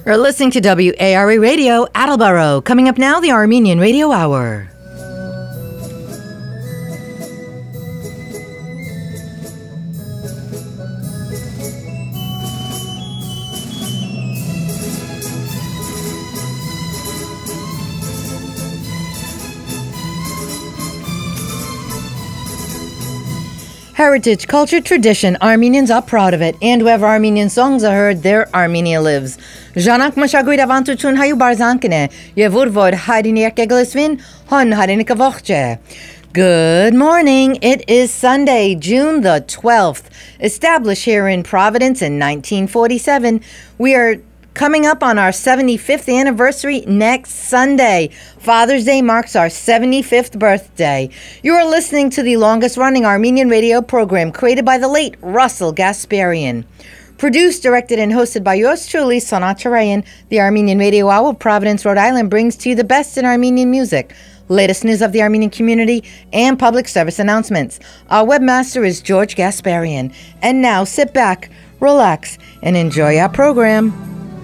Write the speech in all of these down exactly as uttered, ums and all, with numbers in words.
You're listening to W A R E Radio, Attleboro. Coming up now, the Armenian Radio Hour. Heritage, culture, tradition. Armenians are proud of it. And wherever Armenian songs are heard, there Armenia lives. Ժանակ մշակույթ ավանդություն հայու բարձանքն է, եւ ուր որ հայրենի եկեղեցին, հոն հայրենիքը ողջ է. Good morning. It is Sunday, June the twelfth. Established here in Providence in nineteen forty-seven, we are coming up on our seventy-fifth anniversary next Sunday. Father's Day marks our seventy-fifth birthday. You are listening to the longest-running Armenian radio program created by the late Russell Gasparian. Produced, directed, and hosted by yours truly, Sonat Charayan, the Armenian Radio Hour of Providence, Rhode Island brings to you the best in Armenian music, latest news of the Armenian community, and public service announcements. Our webmaster is George Gasparian. And now, sit back, relax, and enjoy our program.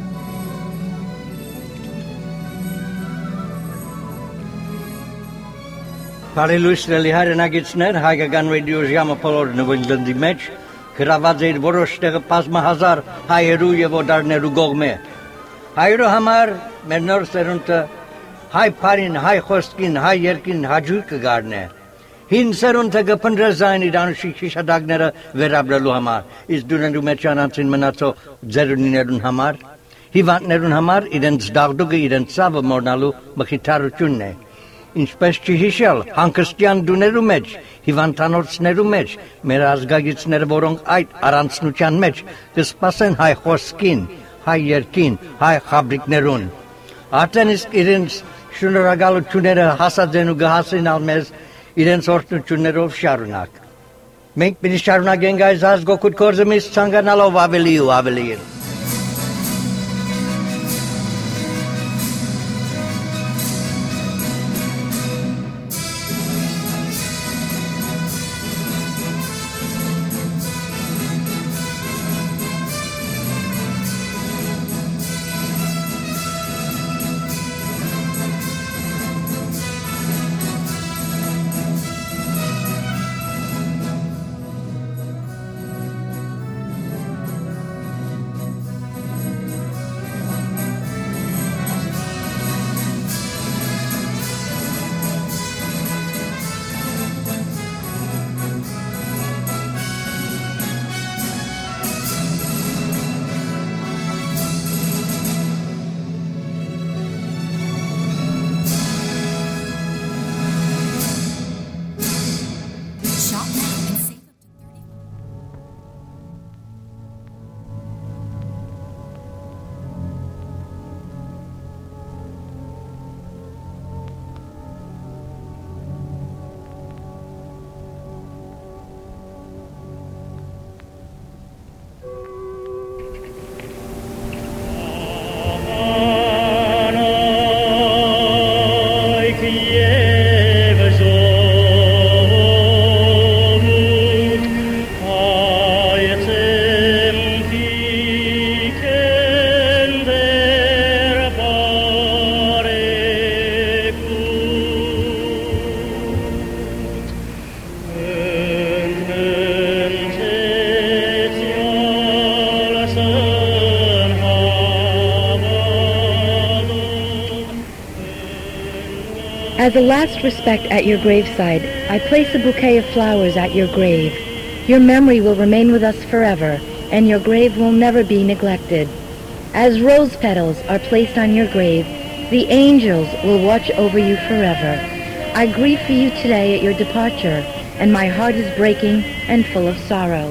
Բարելույսների հայրենագիցներ, հայկական ռադիո ժամը բոլորն Վինգլանդի մեջ գրաված էր որոշ տեղը բազմահազար հայերու եւ օտարներու կողմէ։ Հայերու համար մեր նոր սերունդը հայ բարին, հայ խոսքին, հայ երկին հաջող կգարնե։ Հին սերունդը կփնտրեզային իր անշիկ շիշադակները վերաբրելու համար, իսկ դուներու մեջ անցին մնացող ձերունիներուն համար, հիվանդներուն համար իրենց դաղդուկը իրենց ցավը մորնալու մխիթարությունն է։ Ինչպես չհիշել հանգստյան դուներու մեջ, հիվանդանոցներու մեջ, մեր ազգագիցները, որոնք այդ առանցնության մեջ կսպասեն հայ խոսքին, հայ երկին, հայ խաբրիկներուն։ Արդեն իսկ իրենց շնորհակալությունները հասած են ու կհասնեն մեզ իրենց օրհնություններով շարունակ։ Մենք պիտի շարունակենք այս ազգօգուտ գործը մեզ ցանկանալով ավելի ու ավելի։ As a last respect at your graveside, I place a bouquet of flowers at your grave. Your memory will remain with us forever, and your grave will never be neglected. As rose petals are placed on your grave, the angels will watch over you forever. I grieve for you today at your departure, and my heart is breaking and full of sorrow.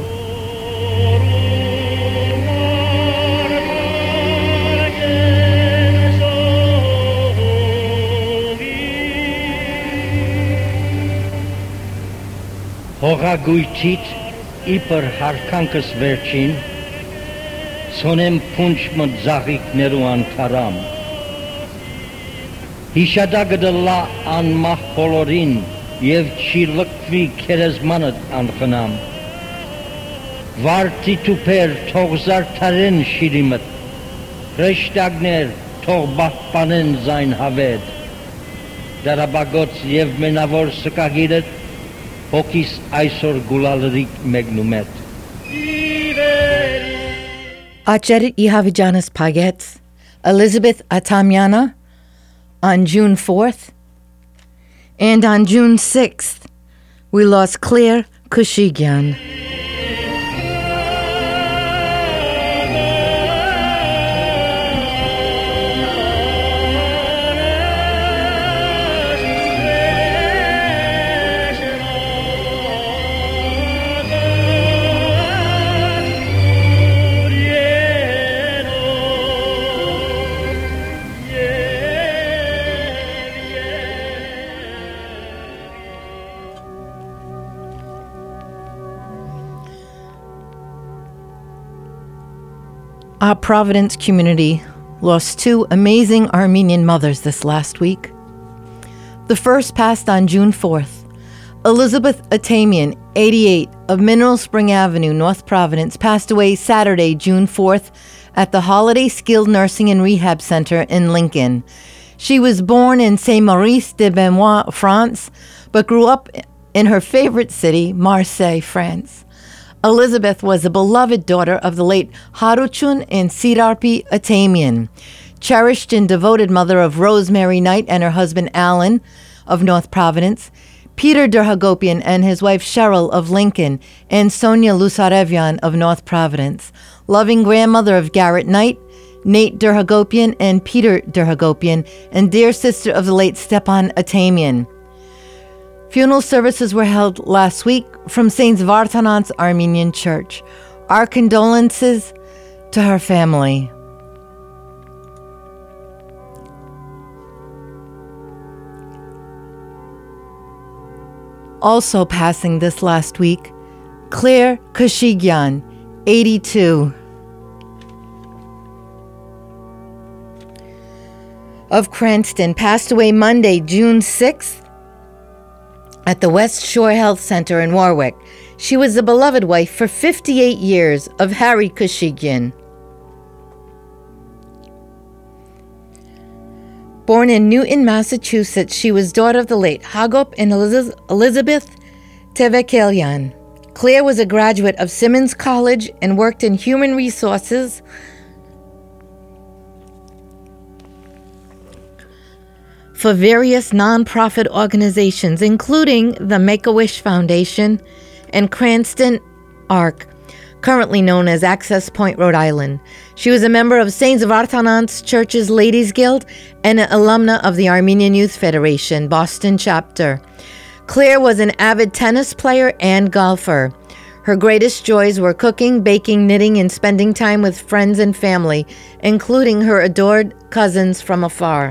Հողագույթից իբր հարկանքս վերջին, սոնեմ պունչ մտ զաղիքներու անթարամ, հիշադագը դլա անմահ բոլորին և չի լկվի քերեզմանդ անխնամ, վարտի տուպեր թող զարդարեն շիրիմդ, Հրեշտակներ թող բախպանեն զայն հավետ, դարաբագոց և մենավոր սկագիրըտ, հոգիս այսօր գուլալրիկ մեկնումետ։ Acherit Ihavijanis Pagets, Elizabeth Atamiana, on June fourth, and on June sixth, we lost Claire Kushigyan. Our Providence community lost two amazing Armenian mothers this last week. The first passed on June fourth. Elizabeth Atamian, eighty-eight, of Mineral Spring Avenue, North Providence, passed away Saturday, June fourth, at the Holiday Skilled Nursing and Rehab Center in Lincoln. She was born in Saint-Maurice de Benoit, France, but grew up in her favorite city, Marseille, France. Elizabeth was a beloved daughter of the late Haruchun and Sidarpi Atamian, cherished and devoted mother of Rosemary Knight and her husband Alan of North Providence, Peter Derhagopian and his wife Cheryl of Lincoln, and Sonia Lusarevyan of North Providence, loving grandmother of Garrett Knight, Nate Derhagopian and Peter Derhagopian, and dear sister of the late Stepan Atamian. Funeral services were held last week from Saint Vartanant's Armenian Church. Our condolences to her family. Also passing this last week, Claire Kushigyan, eighty-two. Of Cranston, passed away Monday, June sixth, at the West Shore Health Center in Warwick. She was the beloved wife for fifty-eight years of Harry Kushigyan. Born in Newton, Massachusetts, she was daughter of the late Hagop and Eliz- Elizabeth Tevekelian. Claire was a graduate of Simmons College and worked in human resources for various nonprofit organizations, including the Make-A-Wish Foundation and Cranston Arc, currently known as Access Point, Rhode Island. She was a member of Saint Vartanant's Church's Ladies Guild and an alumna of the Armenian Youth Federation, Boston chapter. Claire was an avid tennis player and golfer. Her greatest joys were cooking, baking, knitting, and spending time with friends and family, including her adored cousins from afar.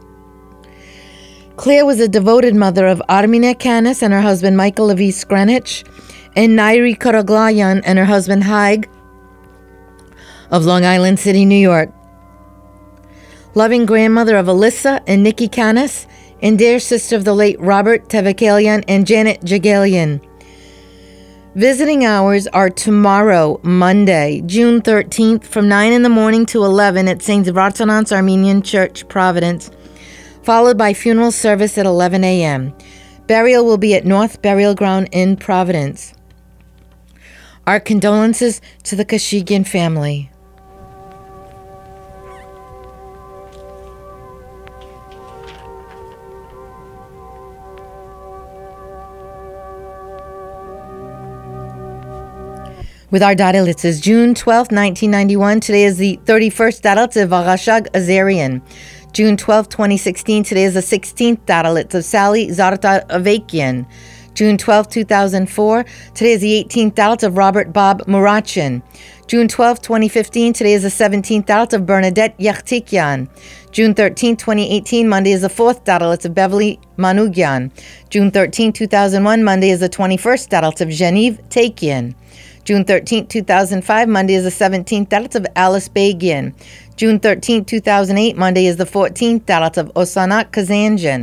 Claire was a devoted mother of Armina Canis and her husband Michael Levis Greenwich, and Nairi Karaglayan and her husband Haig of Long Island City, New York. Loving grandmother of Alyssa and Nikki Canis, and dear sister of the late Robert Tevekelian and Janet Jagelian. Visiting hours are tomorrow, Monday, June thirteenth, from nine in the morning to eleven at Saint Vartanant's Armenian Church, Providence, followed by funeral service at eleven a.m. Burial will be at North Burial Ground in Providence. Our condolences to the Kushigyan family. With our Darilitz is June twelfth, nineteen ninety-one. Today is the thirty-first Darilitz of Varashag Azarian. June twelfth, twenty sixteen. Today is the sixteenth Darilitz of Sally Zarta Avakian. June twelfth, two thousand four. Today is the eighteenth Darilitz of Robert Bob Murachin. June twelfth, twenty fifteen. Today is the seventeenth Darilitz of Bernadette Yakhtikian. June thirteenth, twenty eighteen. Monday is the fourth Darilitz of Beverly Manugyan. June thirteenth, two thousand one. Monday is the twenty-first Darilitz of Genevieve Takian. June thirteenth, two thousand five, Monday is the seventeenth Darilitz of Alice Bagian. June thirteenth, two thousand eight, Monday is the fourteenth Darilitz of Osanak Kazanjan.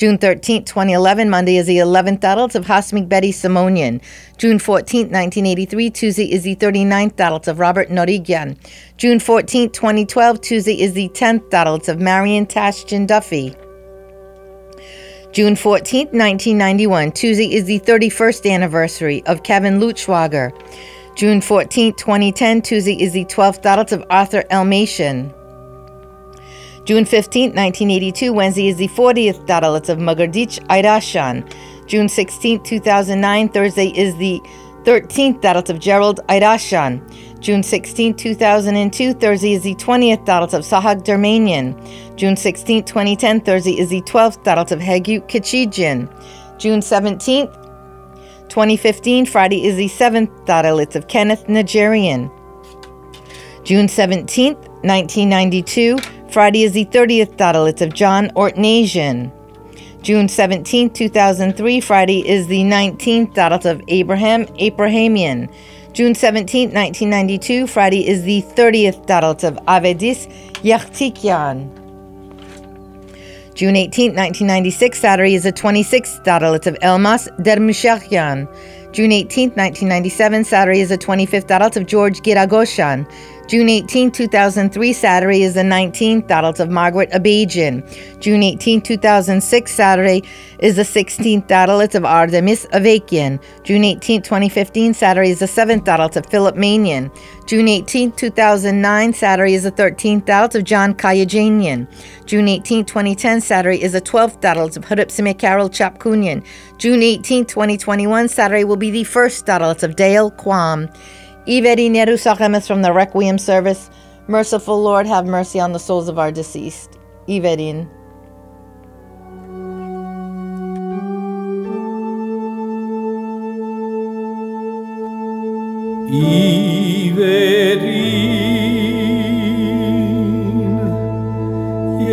June thirteenth, twenty eleven, Monday is the eleventh Adult of Hasmik Betty Simonian. June fourteenth, nineteen eighty-three, Tuesday is the thirty-ninth Adult of Robert Norigyan. June fourteenth, twenty twelve, Tuesday is the tenth Adult of Marion Tashjian Duffy. June fourteenth, nineteen ninety-one, Tuesday is the thirty-first anniversary of Kevin Lutschwager. June fourteenth, twenty ten, Tuesday is the twelfth Adult of Arthur Elmation. June fifteenth, nineteen eighty-two, Wednesday is the fortieth Dalit of Magardich Airashan. June sixteenth, two thousand nine, Thursday is the thirteenth Dalit of Gerald Airashan. June sixteenth, two thousand two, Thursday is the twentieth Dalit of Sahag Dermanian. June sixteenth, twenty ten, Thursday is the twelfth Dalit of Hegu Kichijian. June seventeenth, twenty fifteen, Friday is the seventh Dalit of Kenneth Nigerian. June seventeenth, nineteen ninety-two, Friday is the thirtieth Dalit of John Ortnasian. June seventeenth, two thousand three, Friday is the nineteenth Dalit of Abraham Abrahamian. June seventeenth, nineteen ninety-two, Friday is the thirtieth Dalit of Avedis Yachtikyan. June eighteenth, nineteen ninety-six, Saturday is the twenty-sixth Dalit of Elmas Dermishakyan. June eighteenth, nineteen ninety-seven, Saturday is the twenty-fifth Dalit of George Giragoshan. June eighteenth, two thousand three, Saturday is the nineteenth Dalit of Margaret Abajian. June eighteenth, two thousand six, Saturday is the sixteenth Dalit of Artemis Avakian. June eighteenth, twenty fifteen, Saturday is the seventh Dalit of Philip Manian. June eighteenth, two thousand nine, Saturday is the thirteenth Dalit of John Kayajanian. June eighteenth, twenty ten, Saturday is the twelfth Dalit of Hudipsime Carol Chapkunian. June eighteenth, twenty twenty-one, Saturday will be the first Dalit of Dale Quam. Iveri Nerusachemes from the Requiem service. Merciful Lord, have mercy on the souls of our deceased. Iverin. Iverin.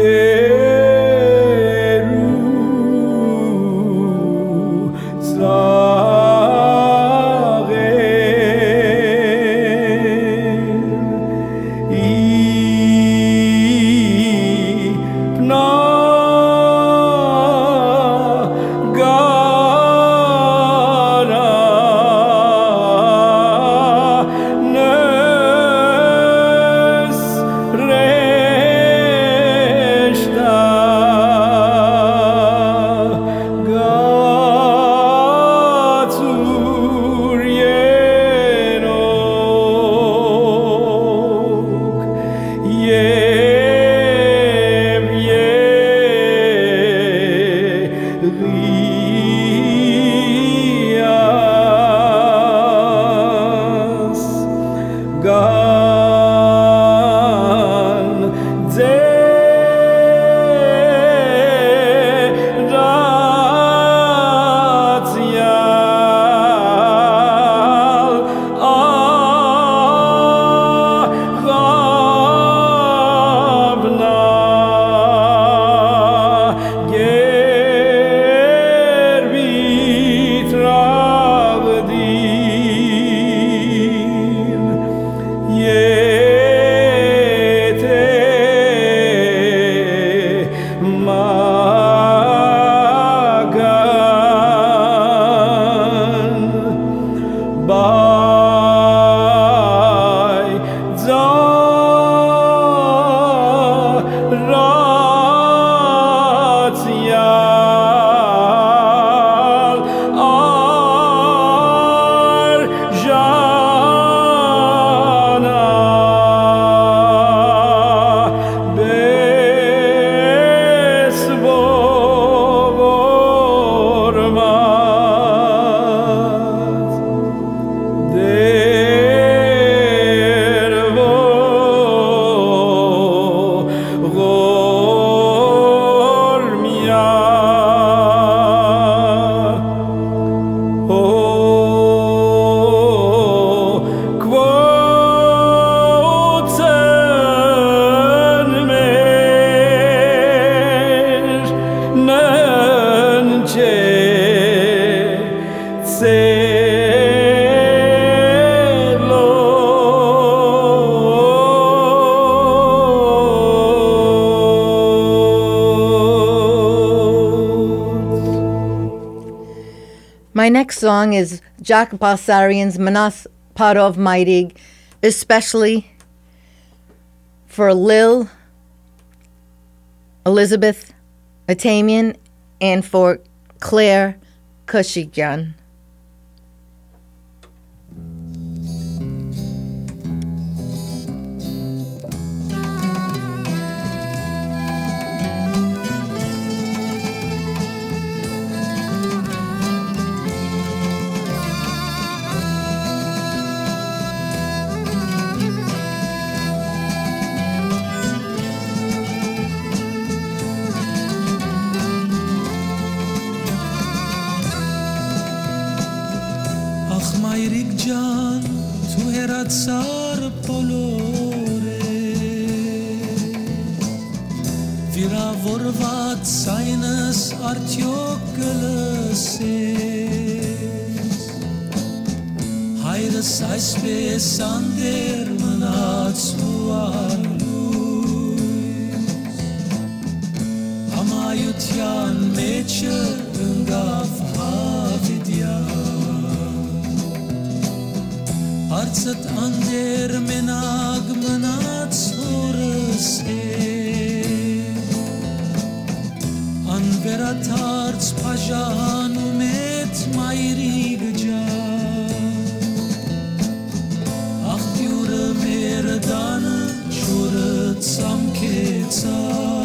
Yeru. My next song is Jack Balsarian's Manas Parov Mairig, especially for Lil, Elizabeth Atamian, and for Claire Kashigyan. Can tu herat sar polore Vira vorvat seines artiogeles Hayres aisbe sander manat suanluis Amayutyan meche ungaf havidyan Artsat ander menag manat sorse Anverat arts pajan umet mairig ja Ach diure merdan churat samketsa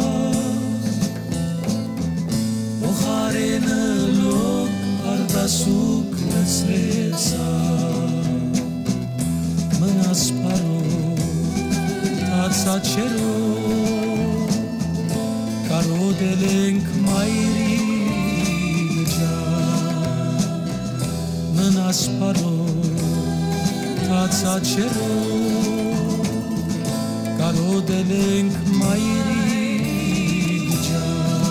Bukharene log ardasuk nasresa Manas parov, tatsa cherov, karodelenk mairig ja. Manas parov, tatsa cherov, karodelenk mairig ja.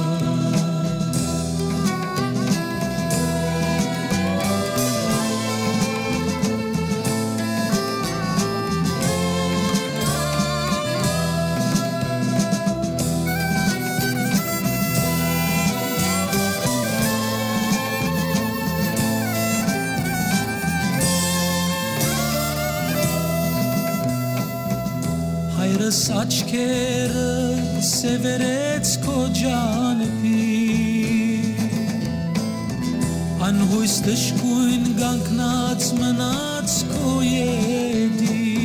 Saçker severets kocan pi Anhuistisch kuin ganknats manats koyedi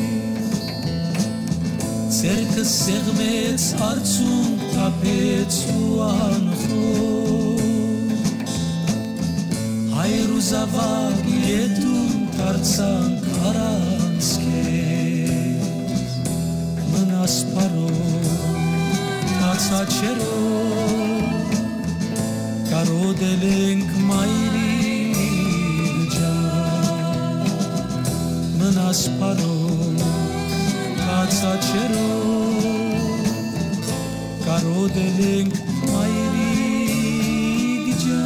Cercas sermets artsum tapets uanchos Hayru zavag yetum tartsan karanske Manas parov, tatsa cherov, karodelenk mairig ja. Manas parov, tatsa cherov, karodelenk mairig ja.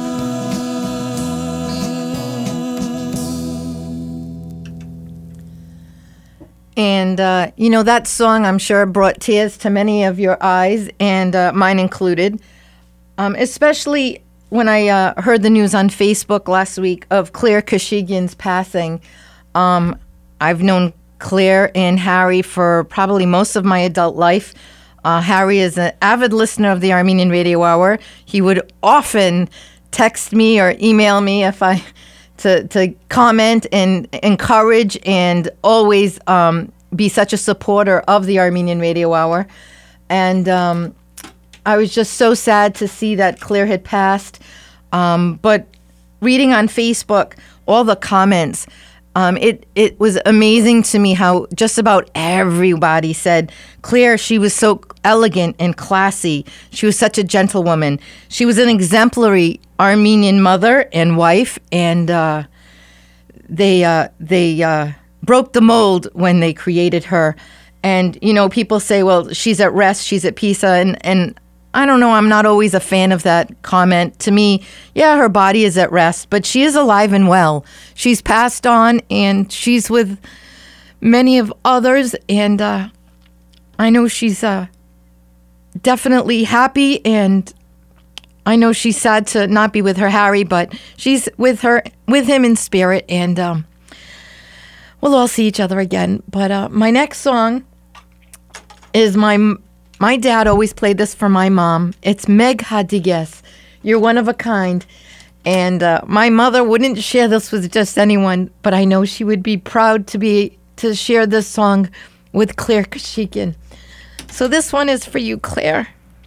And, uh, you know, that song, I'm sure, brought tears to many of your eyes, and uh, mine included. Um, especially when I uh, heard the news on Facebook last week of Claire Kashigyan's passing. Um, I've known Claire and Harry for probably most of my adult life. Uh, Harry is an avid listener of the Armenian Radio Hour. He would often text me or email me if I... To, to comment and encourage and always um, be such a supporter of the Armenian Radio Hour. And um, I was just so sad to see that Claire had passed. Um, but reading on Facebook, all the comments, um, it, it was amazing to me how just about everybody said, Claire, she was so elegant and classy. She was such a gentlewoman. She was an exemplary Armenian mother and wife, and uh, they uh, they uh, broke the mold when they created her. And, you know, people say, well, she's at rest, she's at peace, and, and I don't know, I'm not always a fan of that comment. To me, yeah, her body is at rest, but she is alive and well. She's passed on, and she's with many of others, and uh, I know she's uh, definitely happy and I know she's sad to not be with her Harry, but she's with her with him in spirit, and um, we'll all see each other again. But uh, my next song is my my dad always played this for my mom. It's Meg Hadiges, You're One of a Kind. And uh, my mother wouldn't share this with just anyone, but I know she would be proud to be to share this song with Claire Kashikian. So this one is for you, Claire.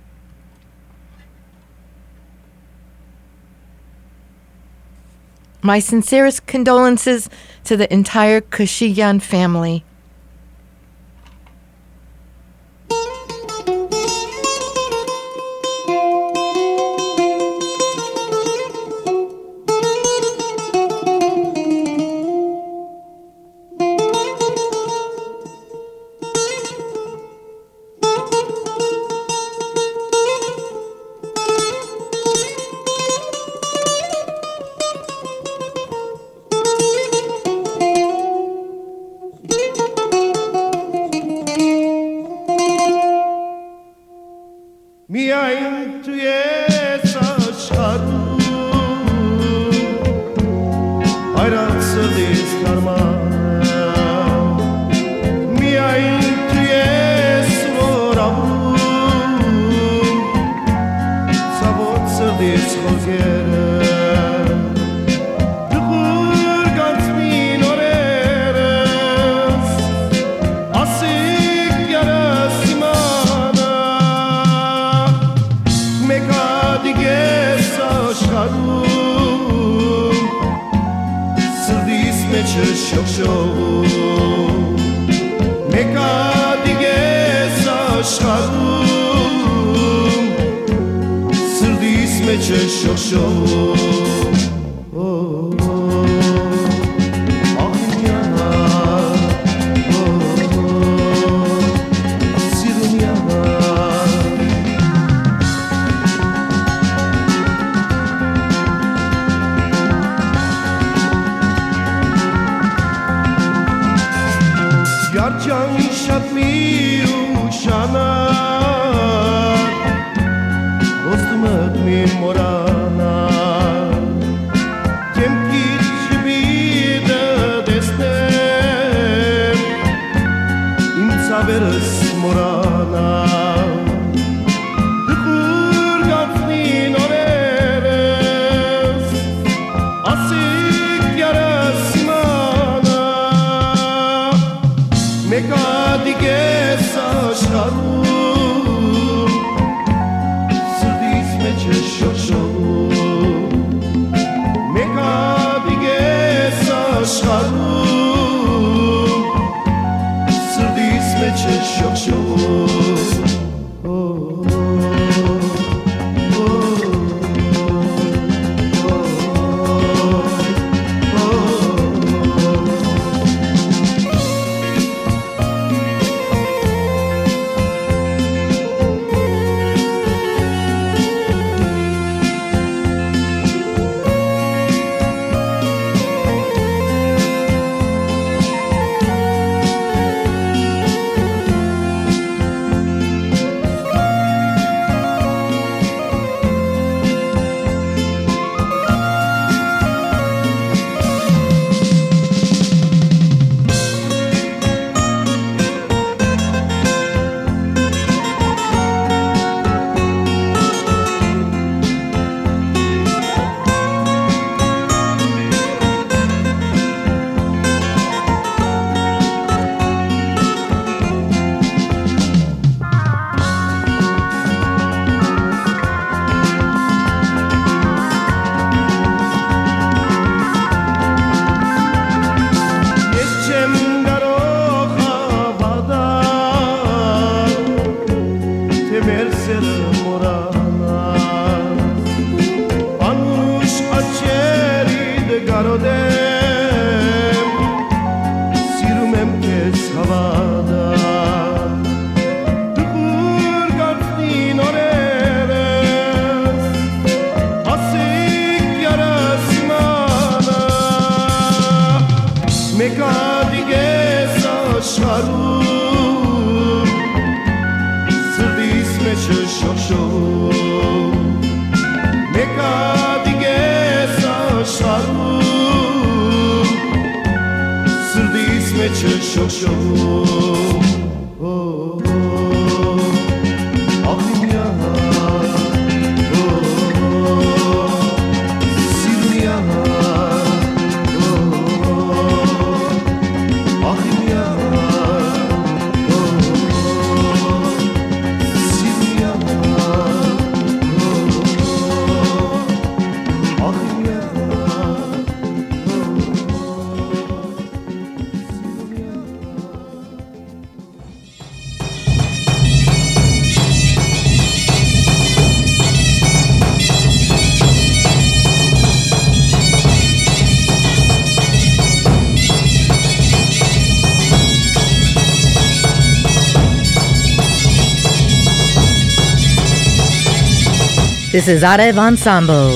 My sincerest condolences to the entire Kashikian family. میایم توی ساشارو hayransız karman میایم توی سوارو سبوتسız خوزگرم دخور گانت مینورس asik yarasımana Mekadiges aşkarım Sırdis meçer şokşoğum Mekadiges aşkarım Sırdis meçer şokşoğum Yarcan şatmi uşanar Dostum ötmin morana Kem kiç bir de destem İmsa veres morana Dıkur gafnin oreres Asik yarasımana Mekadiges aşkarım Sırdis meçer şokşoğum Mekadiges aşkarım Sırdis meçer şokşoğum Mekadiges aşkarım Sırdis meçer şokşoğum շարում սրդիս մեջ է շոշովում This is Arev Ensemble.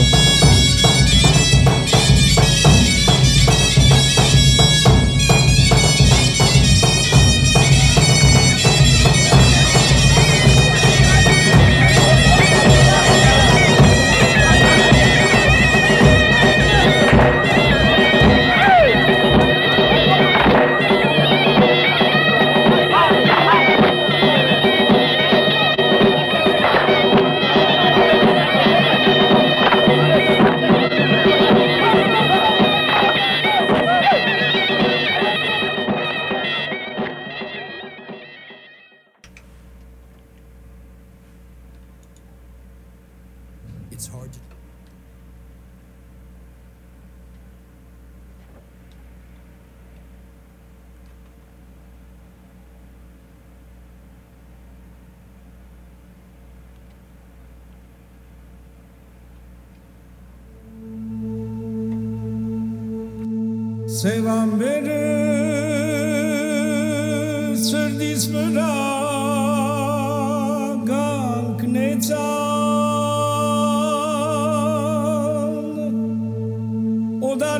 It's hard to... Selam verir sırdis vıragan knecan O dar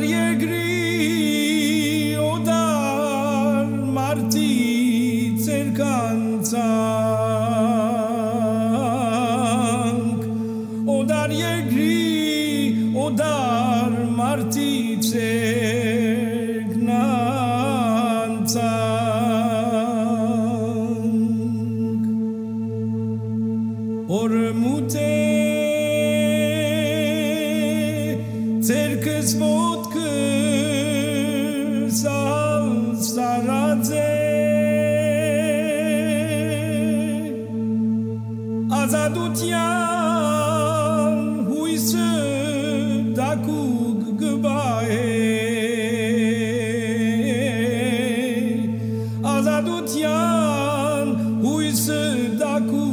yegri o dar marti cerkancank O dar yegri o dar marti Ormute cerkes vodkes al saradze Azadutyan huise dakug gbae Azadutyan huise dakug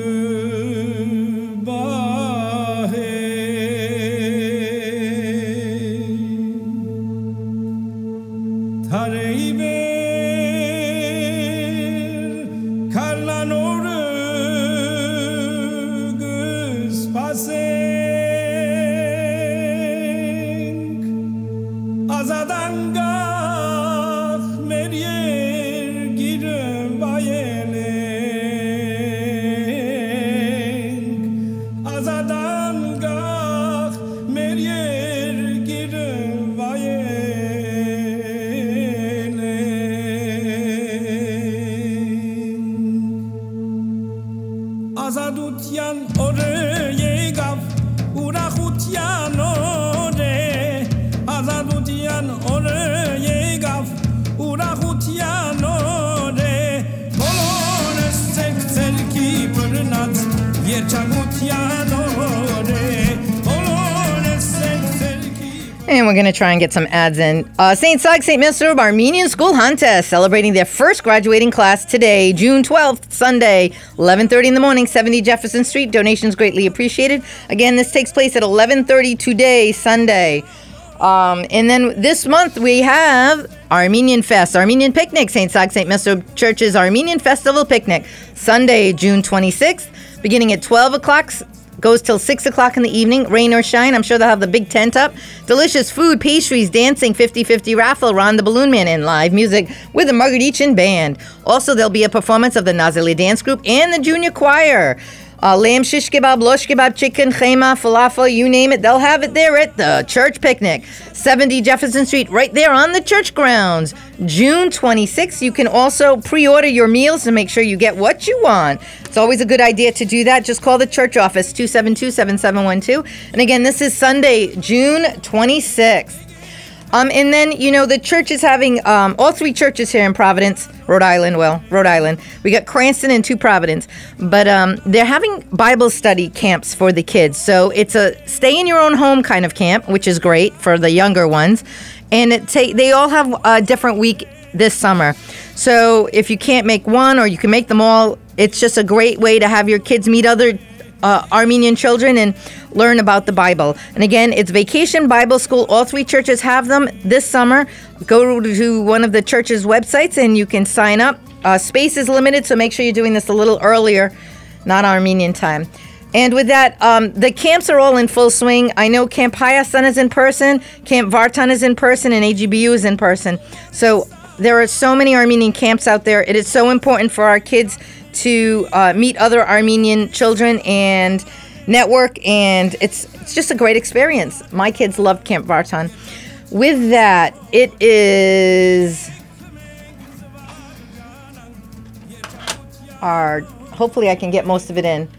Azadutyan oreye gav Urahutyan ore Azadutyan oreye gav Urahutyan ore Polores sekser ki pırnat Yerçagutyan ore Polores sekser ki And we're going to try and get some ads in. Uh, Saint Sag, Saint Mesrub Armenian School Hanta celebrating their first graduating class today, June twelfth, Sunday, eleven thirty in the morning, seventy Jefferson Street. Donations greatly appreciated. Again, this takes place at eleven thirty today, Sunday. Um, and then this month we have Armenian Fest, Armenian Picnic, Saint Sag, Saint Mesrub Church's Armenian Festival Picnic, Sunday, June twenty-sixth, beginning at twelve o'clock. Goes till six o'clock in the evening, rain or shine. I'm sure they'll have the big tent up. Delicious food, pastries, dancing, fifty-fifty raffle, Ron the Balloon Man, and live music with the Margaritchen Band. Also, there'll be a performance of the Nazili Dance Group and the Junior Choir. Uh, lamb shish kebab, losh kebab, chicken, chema, falafel, you name it, they'll have it there at the Church Picnic, seventy Jefferson Street, right there on the church grounds. June twenty-sixth, you can also pre-order your meals to make sure you get what you want. It's always a good idea to do that. Just call the church office, two seven two, seven seven one two. And again, this is Sunday, June twenty-sixth. Um, and then, you know, the church is having, um, all three churches here in Providence, Rhode Island, well, Rhode Island. We got Cranston and two Providence. But um, they're having Bible study camps for the kids. So it's a stay in your own home kind of camp, which is great for the younger ones. And it ta- they all have a different week this summer. So if you can't make one or you can make them all, it's just a great way to have your kids meet other Uh, Armenian children and learn about the Bible. And again, it's Vacation Bible School. All three churches have them this summer. Go to one of the church's websites and you can sign up. Uh, space is limited, so make sure you're doing this a little earlier, not Armenian time. And with that, um, the camps are all in full swing. I know Camp Hayastan is in person, Camp Vartan is in person, and A G B U is in person. So there are so many Armenian camps out there. It is so important for our kids to uh, meet other Armenian children and network, and it's it's just a great experience. My kids loved Camp Vartan. With that, it is our, hopefully I can get most of it in.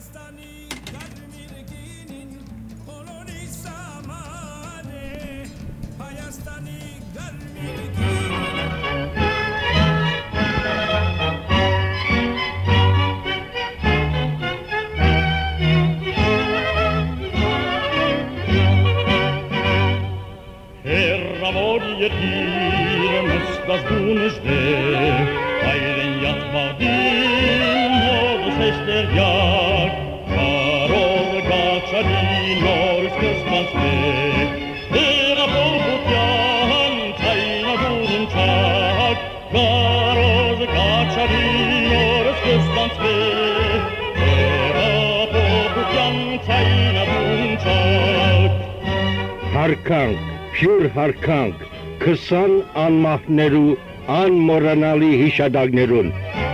Yetir mestas dunjde Ayren yat vardin Modus ester jak Karol gachadi Norus kısmansve Era polkutyan Tayna durun çak Karol gachadi Norus kısmansve Era polkutyan Tayna durun çak Harkank, pure harkank Kısan anmahneru anmoranali hişadagnerun.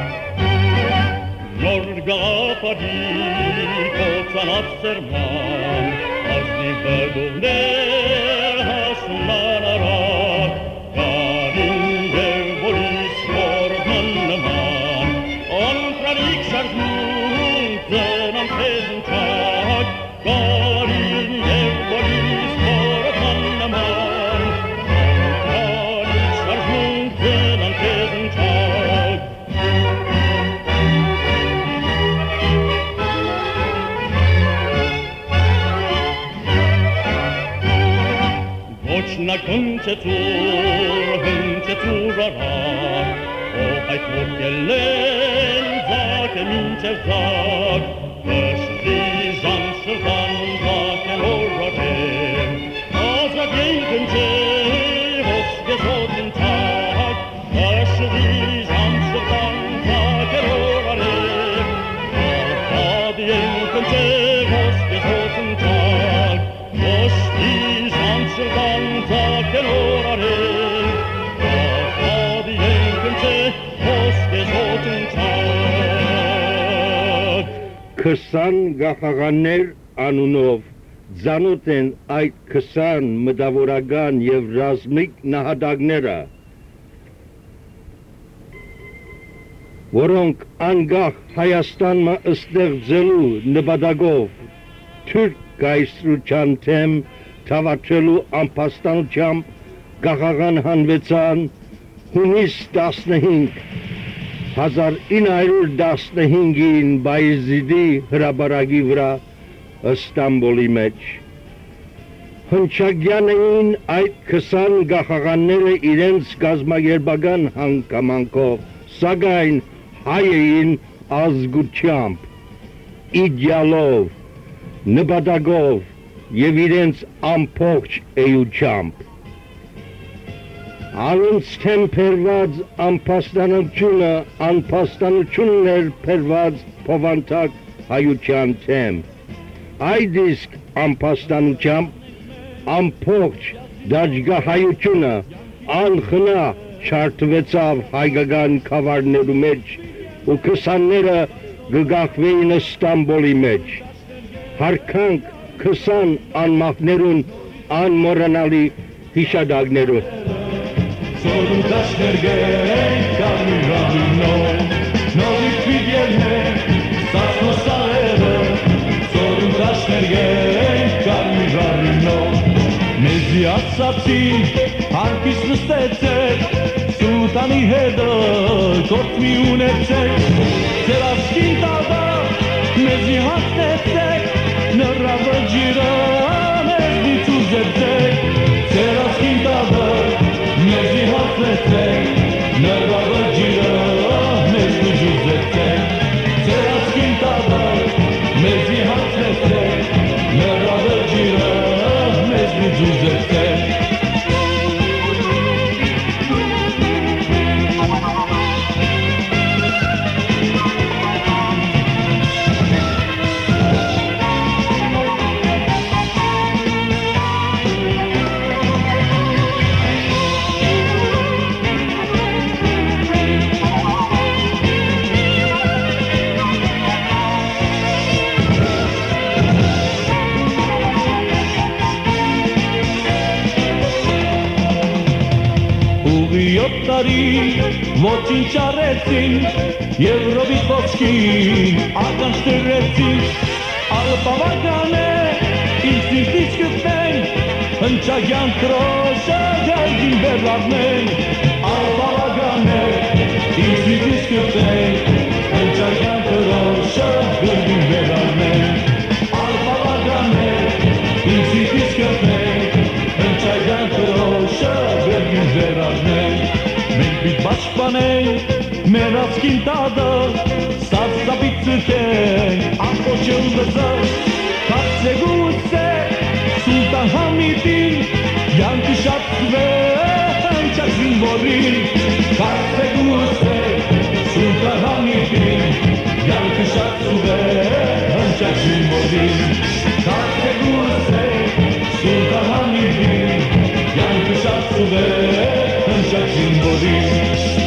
Yorgapadi kotsanat serman Azni bedovner hasnanarak Karin devbolis morgannaman On pranik şarjmun Zenan tezun çak Karin devbolis morgannaman Na kunte tur, hunte turarar Och hajt mot gelen, zaken inte zag Först i Zamsjövan, zaken orrade Azra gjenken te, hoske såten tag Först i Zamsjövan, zaken orrade Azra gjenken te, hoske såten tag Först i Zamsjövan Taken orare, Gafad jänkente, Hoske såten tag. Kısan gafaganer anunov Zanuten ayt kısan mıdavoragan yev razmik nahadagnera Voronk angah Hayastanma ıstեղծելու նպատակով Türk գայսրության թեմ Թավաչելու ամփաստանությամբ գաղաղան հանվեցան հունիս տասնհինգ հազար ինը հարյուր տասնհինգին Բայեզիդի հրաբարակի վրա Ստամբոլի մեջ հնչագյան էին այդ քսան գաղաղանները իրենց գազմագերբական հանգամանքով սակայն հայ էին ազգությամբ իդեալով նպատակով Եվ իրենց ամփոքջ էությամբ Անոնց թեմ փերված ամփաստանությունը անփաստանությունն էր փերված փովանտակ հայության թեմ Այդ իսկ ամփաստանությամբ ամփոքջ դաջգահայությունը անխնա չարթվեցավ հայկական քավարներու մեջ ու քսանները գգախվեին Ստամբոլի մեջ։ Հարկանք քսան անմահներուն անմոռանալի հիշադակներուն։ Սորուտաշներ գեն կարմիրանո, նովիկ վիդերնե, սասնո սաղերը, սորուտաշներ գեն կարմիրանո, մեզի ասացին, հարկիս նստեցեք, սուտանի հետը կորդ մի ունեցեք, ձեր ասկին տավա, մեզի հասնեցեք, նրա վջիրը մեզնի ծուզեցեք, ձեր ասկին տավա, մեզի հասնեցեք, նրա վջիրը մեզնի ծուզեցեք, ձեր ասկին տավա, մեզի հասնեցեք, նրա վջիրը մեզնի ծուզեցեք, ոչինչ արեցին, Եվրոպից ոսկին ականջտրեցին, ալպավական է, ինձնից կպեն, հնչագյան կրոշը գայգին վերլավնեն, ալպավական է, ինձնից կպեն, հնչագյան կրոշը գայգին վերլավնեն, ալպավական է, ինձնից կպեն, հնչագյան կրոշը գայգին վերլավնեն, մենք պիտ բաշխանենք, մեր ասկին տադը, սարսապից ծրկենք, ամպոչել վզը, կացեգուս է, սուլտան համիտին, յանքի շատվե, հնչակ զինվորին, կացեգուս է, սուլտան համիտին, յանքի շատվե, հնչակ զինվորին, կացեգուս է, սուլտան համիտին, յանքի շատվե, հնչակ զինվորին,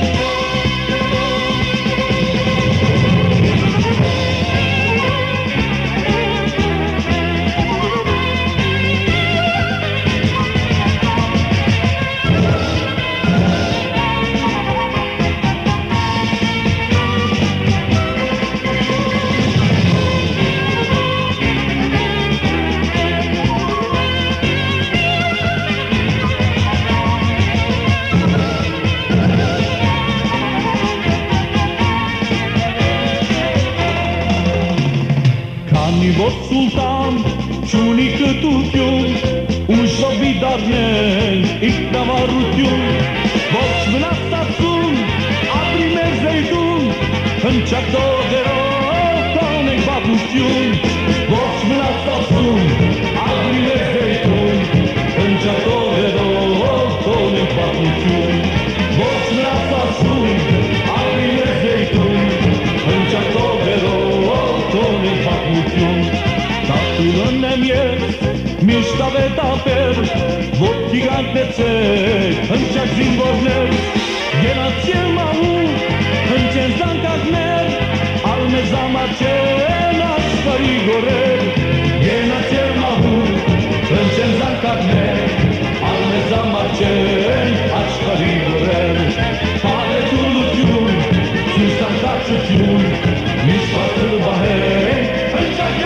որ սուլտան չունի կտություն, ուժովի դարնեն իգնավարություն, ողջ վնաստացում, ապրի մեր զեյդուն, հնչակ դողերով տանենք բապություն, ողջ վնաստացում, ապրի մեր զեյդուն, հնչակ դողերով տանենք բապություն, ողջ վնաստացում, ապրի մեր զեյդուն, հնչակ դողերով տանենք բապություն, Տատուրն եմ ես, միշտ ավետապեր, ոտքի գանքնեցեք, հնչակ զինվորներ, գենաց եմ մահու, հնչեն զանկակներ, ալմեզ ամաչեն աշխարի գորեր, գենաց եմ մահու, հնչեն զանկակներ, ալմեզ ամաչեն աշխարի գորեր, պարետուլություն, սուսանկացություն, միշտ բացր բահեր, հնչակ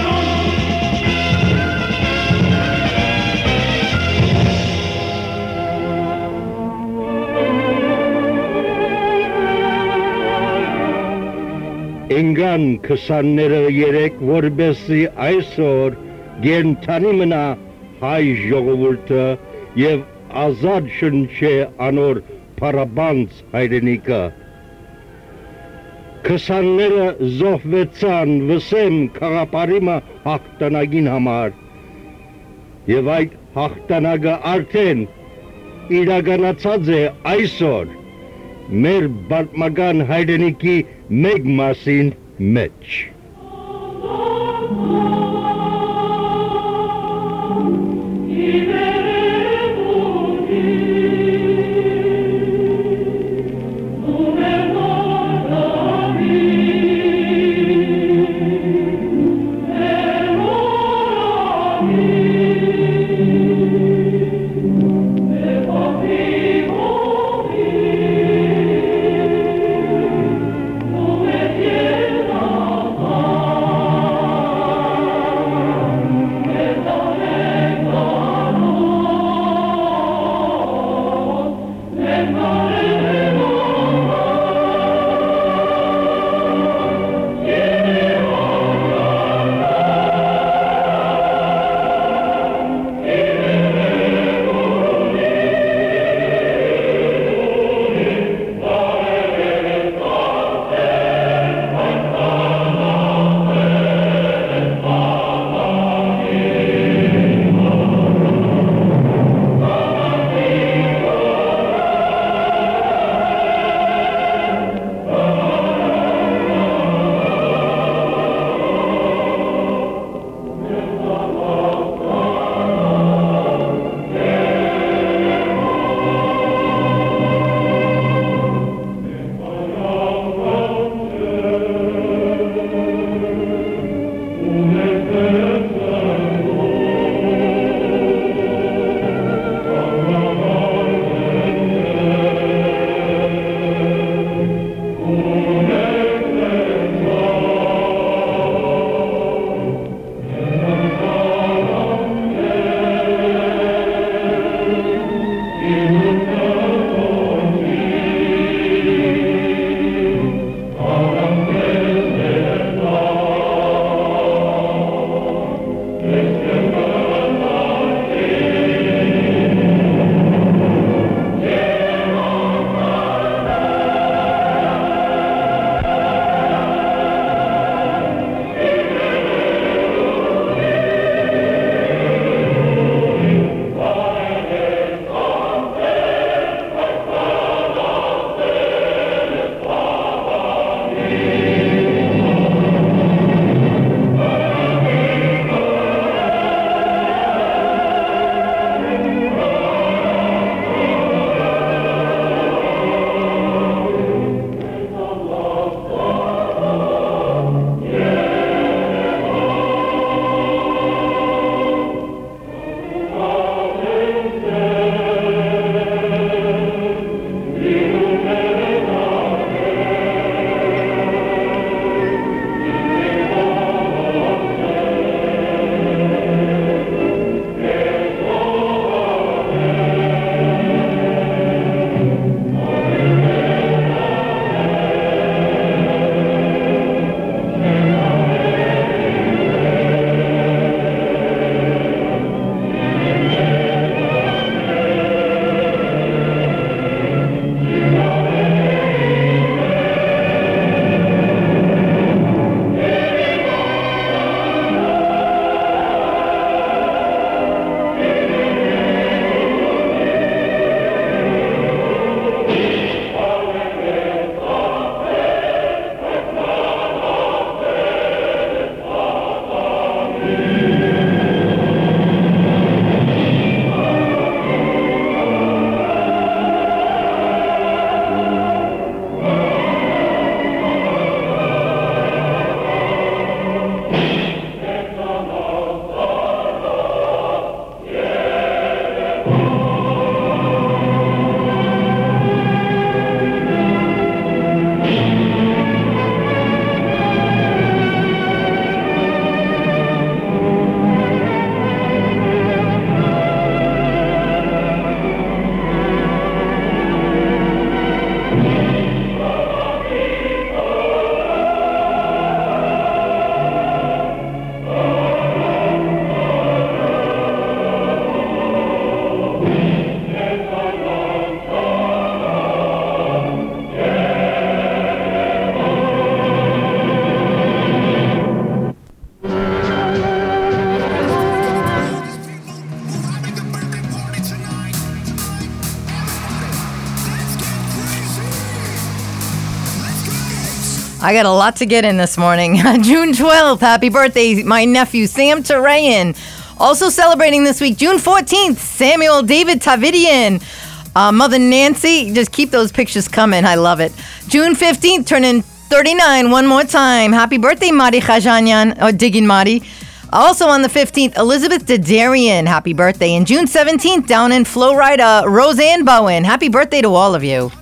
Ընգան քսանները երեք, որբեսի այսօր գենթանի մնա հայ ժողովուրդը և ազատ շնչե անոր պարաբանց հայրենիքը։ Քսանները զոհվեցան վսեմ քաղապարիմը հաղթանակին համար և այդ հաղթանակը արդեն իրականացած է այսօր մեր պատմական հայրենիքի մեկ մասին մեջ։ I got a lot to get in this morning. June twelfth, happy birthday, my nephew Sam Tarayan. Also celebrating this week, June fourteenth, Samuel David Tavidian. Uh, Mother Nancy, just keep those pictures coming. I love it. June fifteenth, turning thirty-nine one more time. Happy birthday, Mari Khajanyan, or Diggin Mari. Also on the fifteenth, Elizabeth Dadarian. Happy birthday. And June seventeenth, down in Florida, Roseanne Bowen. Happy birthday to all of you.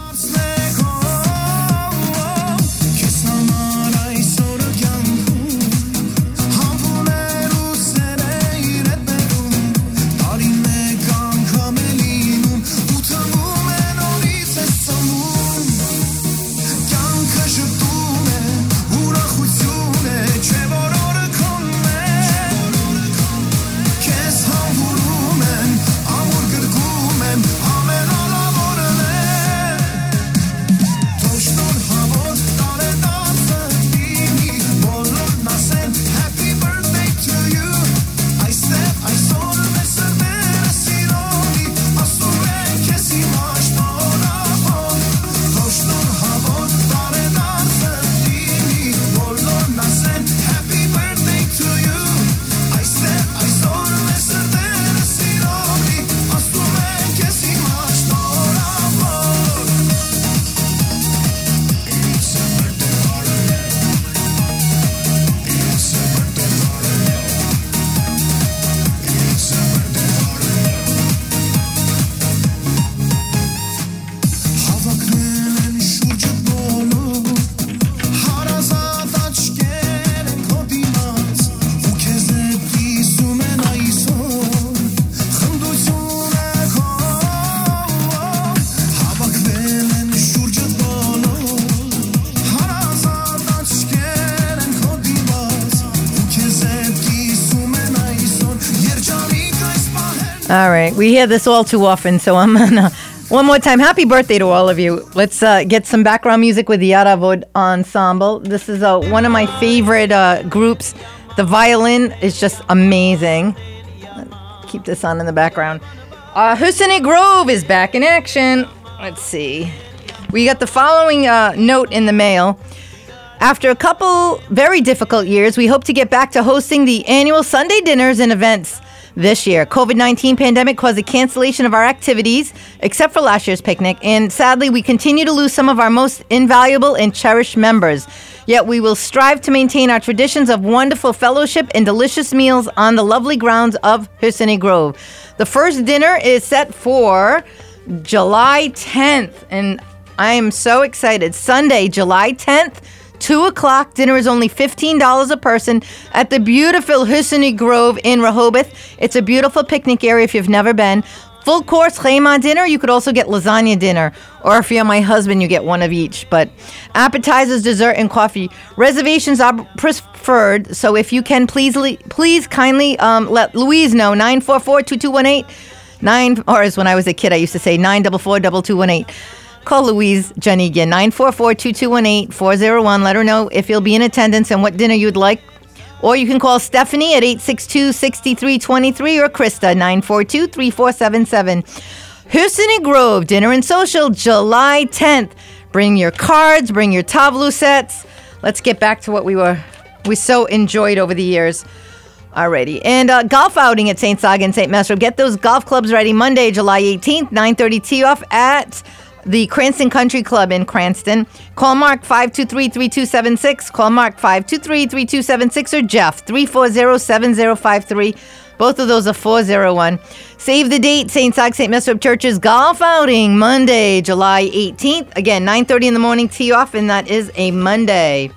All right, we hear this all too often, so I'm gonna one more time. Happy birthday to all of you. Let's uh, get some background music with the Yaravod Ensemble. This is uh, one of my favorite uh, groups. The violin is just amazing. Keep this on in the background. Uh, Husseini Grove is back in action. Let's see. We got the following uh, note in the mail. After a couple very difficult years, we hope to get back to hosting the annual Sunday dinners and events this year. COVID nineteen pandemic caused the cancellation of our activities, except for last year's picnic, and sadly, we continue to lose some of our most invaluable and cherished members. Yet we will strive to maintain our traditions of wonderful fellowship and delicious meals on the lovely grounds of Husseini Grove. The first dinner is set for July tenth, and I am so excited. Sunday, July tenth, two o'clock. Dinner is only fifteen dollars a person at the beautiful Husseini Grove in Rehoboth. It's a beautiful picnic area if you've never been. Full course chema dinner. You could also get lasagna dinner. Or if you're my husband, you get one of each. But appetizers, dessert, and coffee. Reservations are preferred. So if you can, please please kindly um, let Louise know. nine four four, two two one eight. Nine, or as when I was a kid, I used to say nine four four, two two one eight. Call Louise Janigia, nine four four, two two one eight, four zero one. Let her know if you'll be in attendance and what dinner you'd like. Or you can call Stephanie at eight six two, six three two three or Krista, nine four two, three four seven seven. Husseini Grove, Dinner and Social, July tenth. Bring your cards, bring your tavlu sets. Let's get back to what we were we so enjoyed over the years. Alrighty. And uh, golf outing at Saint Saga and Saint Mesro. Get those golf clubs ready Monday, July eighteenth, nine thirty tee off at the Cranston Country Club in Cranston. Call Mark five two three, three two seven six. Call Mark five two three, three two seven six or Jeff three four zero, seven zero five three. Both of those are four zero one. Save the date, Saint Saga, Saint Mesro Church's golf outing, Monday, July eighteenth. Again, nine thirty in the morning, tee off, and that is a Monday.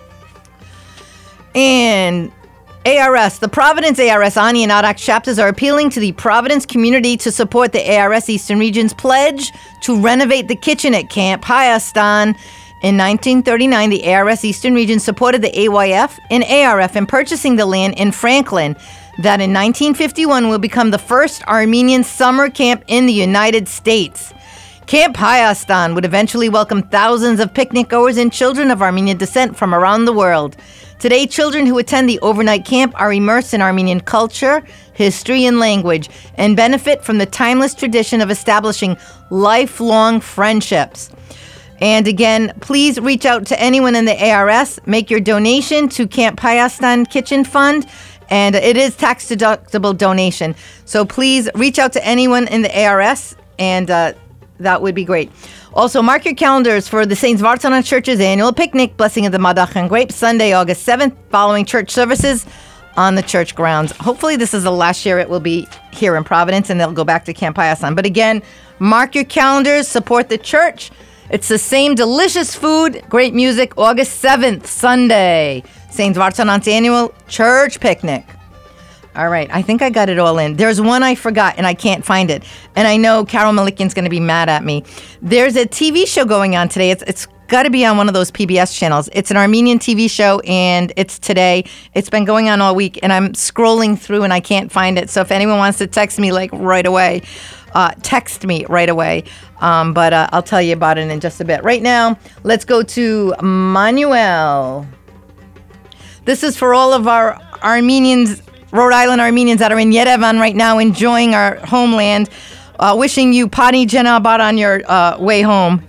And A R S, the Providence A R S Ani and Adak chapters are appealing to the Providence community to support the A R S Eastern Region's pledge to renovate the kitchen at Camp Hayastan. In nineteen thirty-nine, the A R S Eastern Region supported the A Y F and A R F in purchasing the land in Franklin that in nineteen fifty-one will become the first Armenian summer camp in the United States. Camp Hayastan would eventually welcome thousands of picnic goers and children of Armenian descent from around the world. Today, children who attend the overnight camp are immersed in Armenian culture, history, and language, and benefit from the timeless tradition of establishing lifelong friendships. And again, please reach out to anyone in the A R S. Make your donation to Camp Payastan Kitchen Fund. And it is tax-deductible donation. So please reach out to anyone in the A R S, and uh, that would be great. Also, mark your calendars for the Saint Vartanan Church's annual picnic, Blessing of the Madach and Grapes, Sunday, August seventh, following church services on the church grounds. Hopefully this is the last year it will be here in Providence, and they'll go back to Camp Payastan. But again, mark your calendars, support the church. It's the same delicious food, great music, August seventh, Sunday, Saint Vartanan's annual church picnic. All right, I think I got it all in. There's one I forgot, and I can't find it. And I know Carol Malikian's going to be mad at me. There's a T V show going on today. It's It's got to be on one of those P B S channels. It's an Armenian T V show, and it's today. It's been going on all week, and I'm scrolling through, and I can't find it. So if anyone wants to text me, like, right away, uh, text me right away. Um, but uh, I'll tell you about it in just a bit. Right now, let's go to Manuel. This is for all of our Armenians, Rhode Island Armenians that are in Yerevan right now, enjoying our homeland. Uh, wishing you Pani Jenabat on your uh, way home.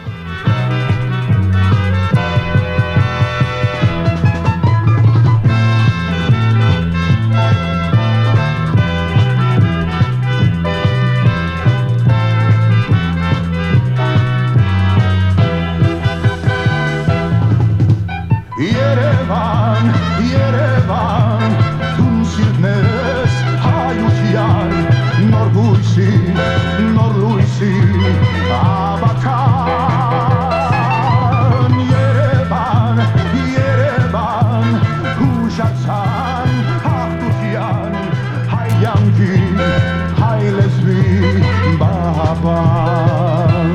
Yerevan, Yerevan, tüm sirnes hayutian, nor luisi, nor luisi, abakan. Yerevan, Yerevan, hujatsan, hachtutian, hayangi, haylesvi, baban.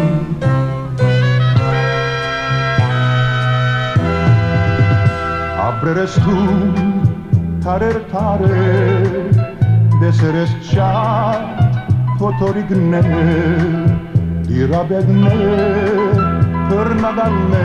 Abreres tu, tarer tarer, deseres chat, fotorigne, dirabegne, pernadagne,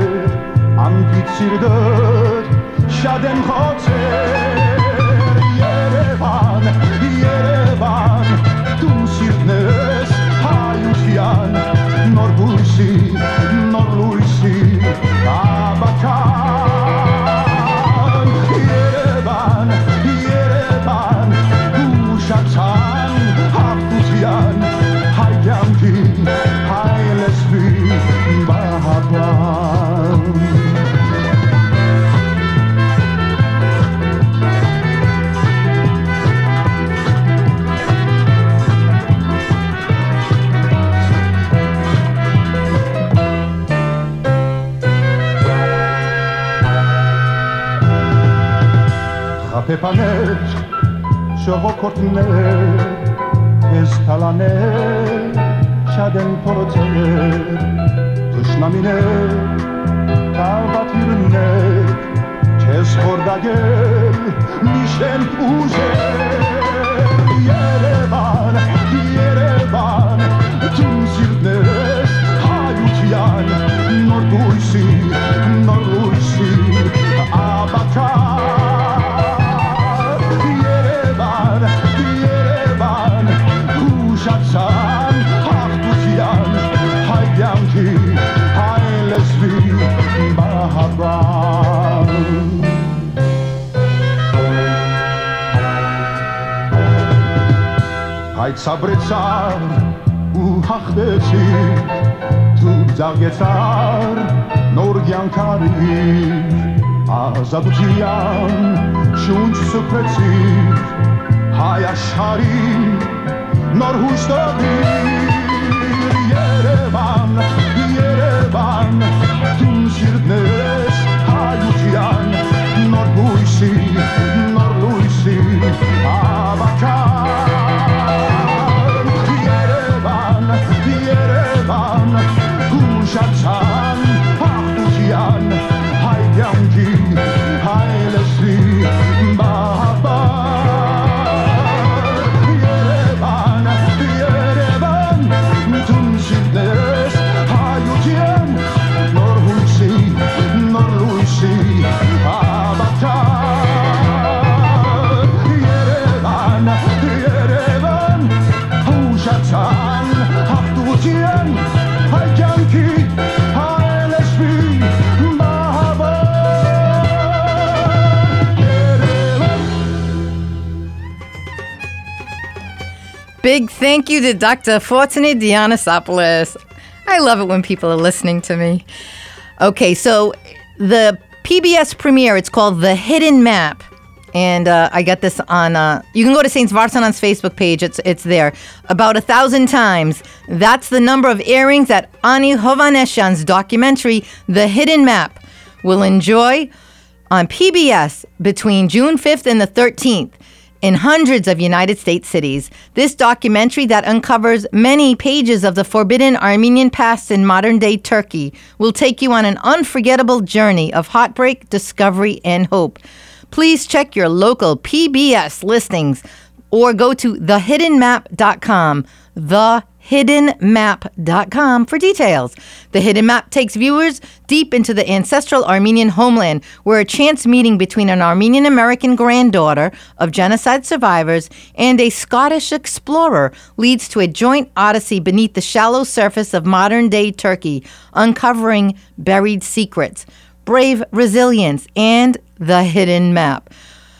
ampitsirder, shadem choter. Yerevan, Yerevan, tum sirnes, hayutian, nor luisi, nor luisi, abakan. Shatan, Hafutian, Hayanki, Hailesvi, Bahaban. Chapepanet, Շողոքորտներ, ես թալաներ, շադեն փորոցեր, թշնամիներ, կալվատիրներ, չես խորդագել, միշեն ուժեր, Երևան, Երևան, թում սիրտներս հայության, նոր լույսի, նոր լույսի, աբական. Shatan, Hachtutian, Hayanki, Hailesvi, Bahaban. Hayt sabretsar, u hachdetsir, tu zagetsar, nor gyankarir, azadutian, shunch supretsir, hayasharir, nor huştavir. Yerevan, Yerevan, tüm sirtnes hayutian, nor luisi, nor luisi, abakan. Yerevan, Yerevan, huşatan, hachtutian, hayyanki, haylesvi, bahaban. Yerevan, Yerevan, Hachtutian, Hayanki, Big thank you to Doctor Fortuny Dianasopoulos. I love it when people are listening to me. Okay, so the P B S premiere, it's called The Hidden Map. And uh, I got this on, uh, you can go to Saints Varsanan's Facebook page. It's it's there. About a thousand times. That's the number of airings that Ani Hovanesyan's documentary, The Hidden Map, will enjoy on P B S between June fifth and the thirteenth in hundreds of United States cities. This documentary that uncovers many pages of the forbidden Armenian past in modern-day Turkey will take you on an unforgettable journey of heartbreak, discovery, and hope. Please check your local P B S listings or go to the hidden map dot com, the hidden map dot com for details. The Hidden Map takes viewers deep into the ancestral Armenian homeland, where a chance meeting between an Armenian-American granddaughter of genocide survivors and a Scottish explorer leads to a joint odyssey beneath the shallow surface of modern-day Turkey, uncovering buried secrets, brave resilience, and the hidden map.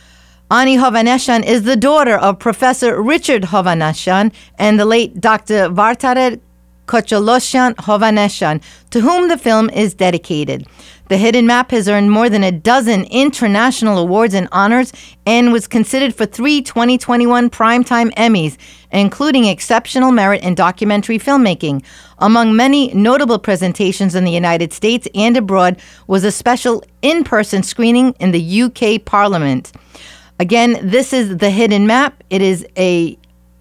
Ani Hovanesyan is the daughter of Professor Richard Hovanesyan and the late Doctor Vartared Kochalosyan Hovanesyan, to whom the film is dedicated. The Hidden Map has earned more than a dozen international awards and honors and was considered for three twenty twenty-one Primetime Emmys, including Exceptional Merit in Documentary Filmmaking. Among many notable presentations in the United States and abroad was a special in-person screening in the U K Parliament. Again, this is The Hidden Map. It is a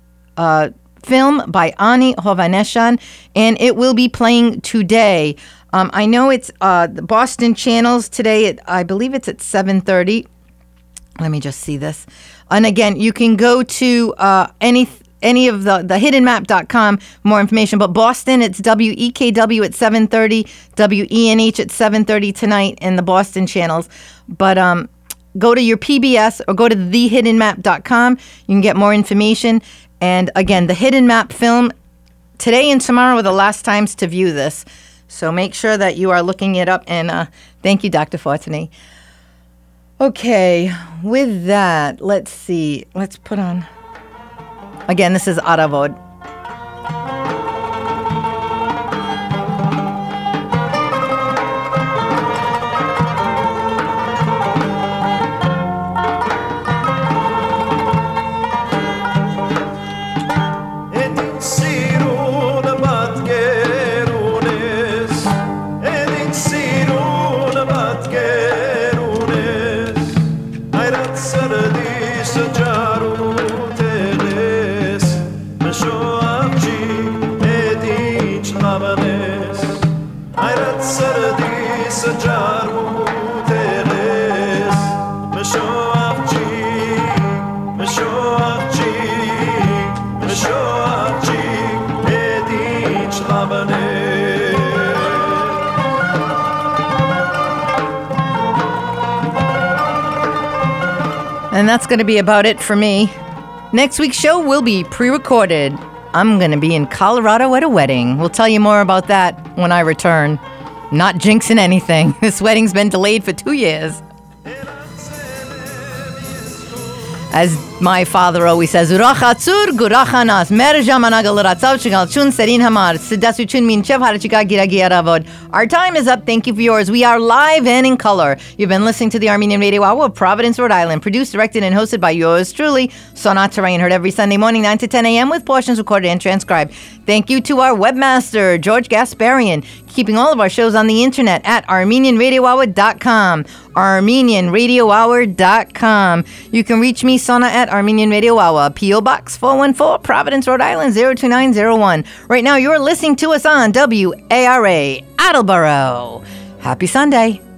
uh, film by Ani Hovanesyan, and it will be playing today. Um, I know it's uh, the Boston channels today. At, I believe it's at seven thirty. Let me just see this. And again, you can go to uh, any any of the, the hidden map dot com, more information. But Boston, it's W E K W at seven thirty, W E N H at seven thirty tonight in the Boston channels. But um, go to your P B S or go to the hidden map dot com. You can get more information. And again, the Hidden Map film, today and tomorrow are the last times to view this. So make sure that you are looking it up. And uh, thank you, Doctor Fortuny. Okay, with that, let's see. Let's put on. Again, this is Aravod. And that's going to be about it for me. Next week's show will be pre-recorded. I'm going to be in Colorado at a wedding. We'll tell you more about that when I return. Not jinxing anything. This wedding's been delayed for two years. As my father always says, our time is up. Thank you for yours. We are live and in color. You've been listening to the Armenian Radio Hour of Providence, Rhode Island, produced, directed, and hosted by yours truly, Sonat Tarain, heard every Sunday morning, nine to ten a.m. with portions recorded and transcribed. Thank you to our webmaster, George Gasparian, keeping all of our shows on the internet at armenian radio hour dot com. armenian radio hour dot com. You can reach me, Sona, at Armenian Radio Hour, P O Box four one four, Providence, Rhode Island, zero two nine zero one. Right now, you're listening to us on W A R A, Attleboro. Happy Sunday.